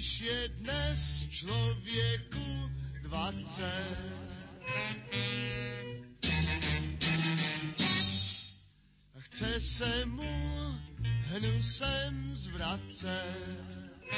když je dnes člověku 20. A chce se mu hnusem zvracet.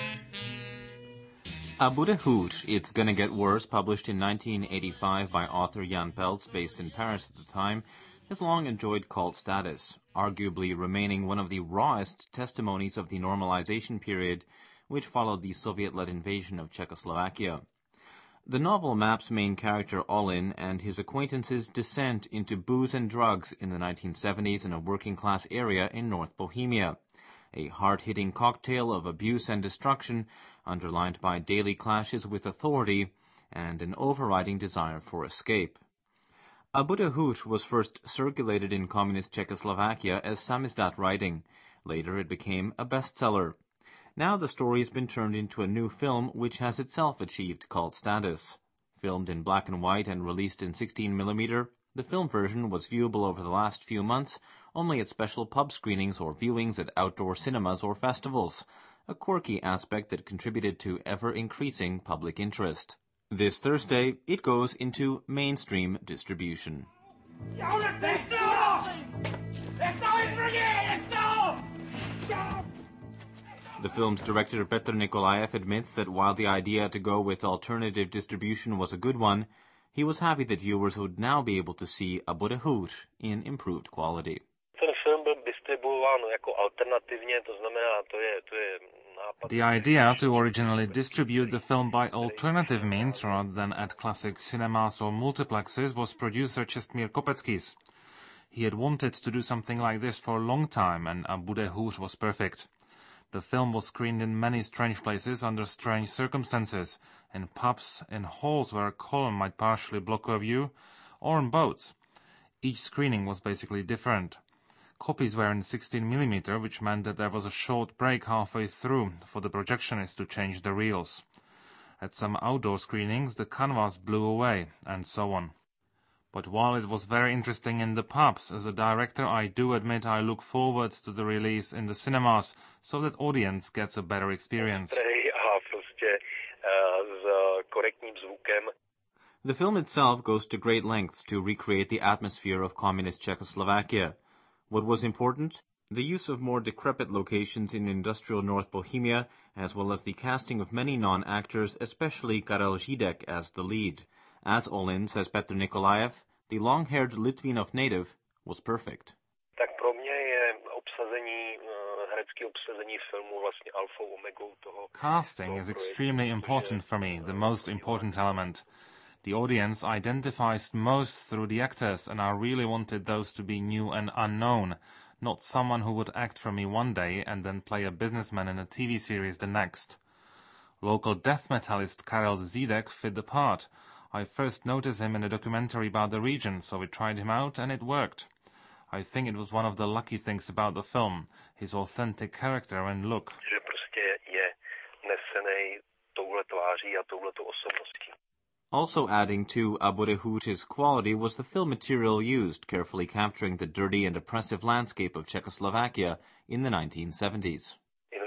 A Bude Hoot, It's Gonna Get Worse, published in 1985 by author Jan Peltz, based in Paris at the time, has long enjoyed cult status, arguably remaining one of the rawest testimonies of the normalization period which followed the Soviet-led invasion of Czechoslovakia. The novel maps main character Olin and his acquaintances' descent into booze and drugs in the 1970s in a working-class area in North Bohemia, a hard-hitting cocktail of abuse and destruction underlined by daily clashes with authority and an overriding desire for escape. A Bude Hoot was first circulated in communist Czechoslovakia as samizdat writing. Later it became a bestseller. Now the story has been turned into a new film which has itself achieved cult status. Filmed in black and white and released in 16mm, the film version was viewable over the last few months only at special pub screenings or viewings at outdoor cinemas or festivals, a quirky aspect that contributed to ever-increasing public interest. This Thursday, it goes into mainstream distribution. The film's director Petr Nikolaev admits that while the idea to go with alternative distribution was a good one, he was happy that viewers would now be able to see A Bude Hoot in improved quality. The idea to originally distribute the film by alternative means rather than at classic cinemas or multiplexes was producer Čestmír Kopecký's. He had wanted to do something like this for a long time, and A Bude Hoot was perfect. The film was screened in many strange places under strange circumstances, in pubs, in halls where a column might partially block your view, or on boats. Each screening was basically different. Copies were in 16mm, which meant that there was a short break halfway through for the projectionist to change the reels. At some outdoor screenings, the canvas blew away, and so on. But while it was very interesting in the pubs, as a director I do admit I look forward to the release in the cinemas so that audience gets a better experience. The film itself goes to great lengths to recreate the atmosphere of communist Czechoslovakia. What was important? The use of more decrepit locations in industrial North Bohemia, as well as the casting of many non-actors, especially Karel Žídek as the lead. As Olin, says Petr Nikolaev, the long-haired Litvinov native was perfect. Casting is extremely important for me, the most important element. The audience identifies most through the actors, and I really wanted those to be new and unknown, not someone who would act for me one day and then play a businessman in a TV series the next. Local death metalist Karel Žídek fit the part. I first noticed him in a documentary about the region, so we tried him out and it worked. I think it was one of the lucky things about the film, his authentic character and look. Also adding to A Bude Hoot's quality was the film material used, carefully capturing the dirty and oppressive landscape of Czechoslovakia in the 1970s.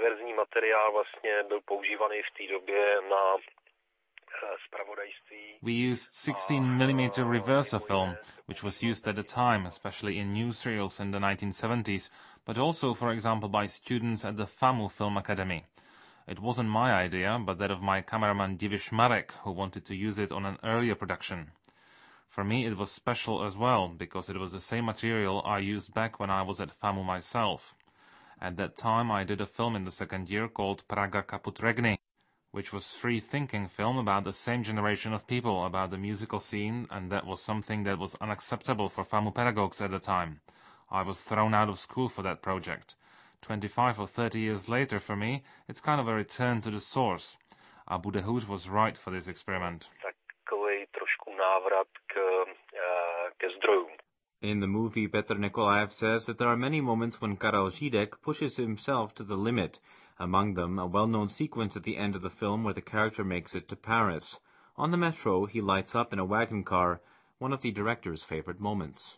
We used 16mm reverser film, which was used at the time, especially in newsreels in the 1970s, but also, for example, by students at the FAMU Film Academy. It wasn't my idea, but that of my cameraman Divish Marek, who wanted to use it on an earlier production. For me it was special as well, because it was the same material I used back when I was at FAMU myself. At that time I did a film in the second year called Praga Kaput Regny, which was free-thinking film about the same generation of people, about the musical scene, and that was something that was unacceptable for FAMU pedagogues at the time. I was thrown out of school for that project. 25 or 30 years later, for me, it's kind of a return to the source. A Bude Hoot was right for this experiment. In the movie, Petr Nikolaev says that there are many moments when Karel Žídek pushes himself to the limit, among them a well-known sequence at the end of the film where the character makes it to Paris. On the metro, he lights up in a wagon car, one of the director's favorite moments.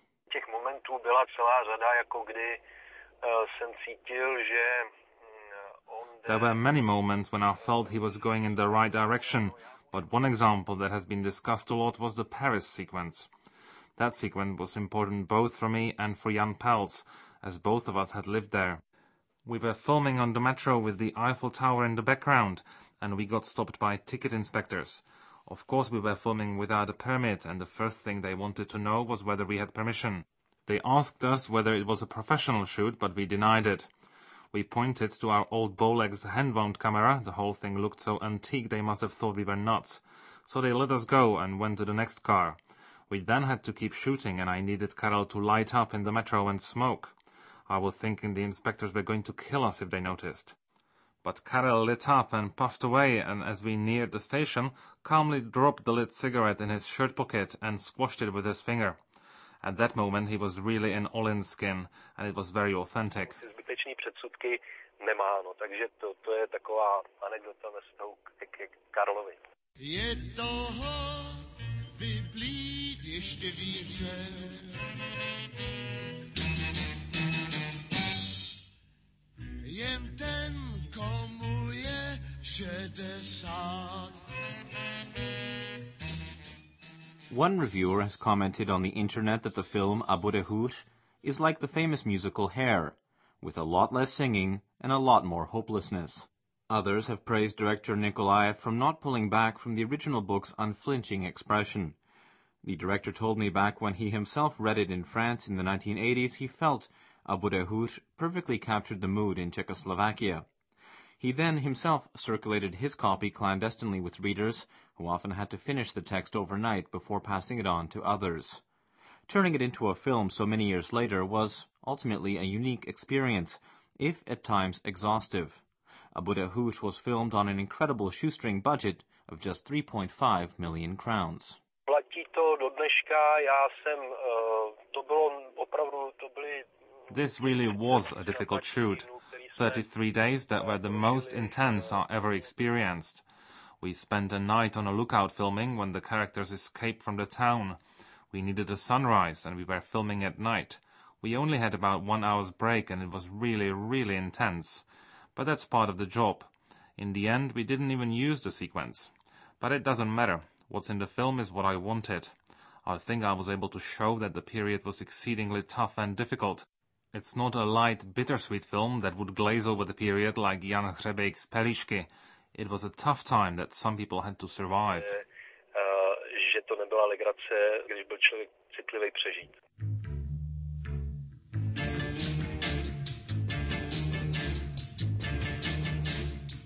There were many moments when I felt he was going in the right direction, but one example that has been discussed a lot was the Paris sequence. That sequence was important both for me and for Jan Peltz, as both of us had lived there. We were filming on the metro with the Eiffel Tower in the background, and we got stopped by ticket inspectors. Of course we were filming without a permit, and the first thing they wanted to know was whether we had permission. They asked us whether it was a professional shoot, but we denied it. We pointed to our old Bolex hand-wound camera. The whole thing looked so antique they must have thought we were nuts. So they let us go and went to the next car. We then had to keep shooting, and I needed Karel to light up in the metro and smoke. I was thinking the inspectors were going to kill us if they noticed. But Karel lit up and puffed away, and as we neared the station, calmly dropped the lit cigarette in his shirt pocket and squashed it with his finger. At that moment he was really in Olin skin, and it was very authentic. Zbytečný předsudky nemá, takže to je taková anekdota ve vztahu k Karlovi. Je toho vyplít ještě více. Jen ten, komu je 60. One reviewer has commented on the internet that the film Abu Dahoud is like the famous musical Hair, with a lot less singing and a lot more hopelessness. Others have praised director Nikolaev from not pulling back from the original book's unflinching expression. The director told me back when he himself read it in France in the 1980s, he felt Abu Dahoud perfectly captured the mood in Czechoslovakia. He then himself circulated his copy clandestinely with readers, who often had to finish the text overnight before passing it on to others. Turning it into a film so many years later was ultimately a unique experience, if at times exhaustive. Abu Dahoud was filmed on an incredible shoestring budget of just 3.5 million crowns. Platí to do dneška, This really was a difficult shoot. 33 days that were the most intense I ever experienced. We spent a night on a lookout filming when the characters escaped from the town. We needed a sunrise and we were filming at night. We only had about 1 hour's break and it was really, really intense. But that's part of the job. In the end, we didn't even use the sequence. But it doesn't matter. What's in the film is what I wanted. I think I was able to show that the period was exceedingly tough and difficult. It's not a light, bittersweet film that would glaze over the period like Jan Hřebejk's Pelíšky. It was a tough time that some people had to survive. Že to nebyla legrace, když byl člověk citlivý přežít.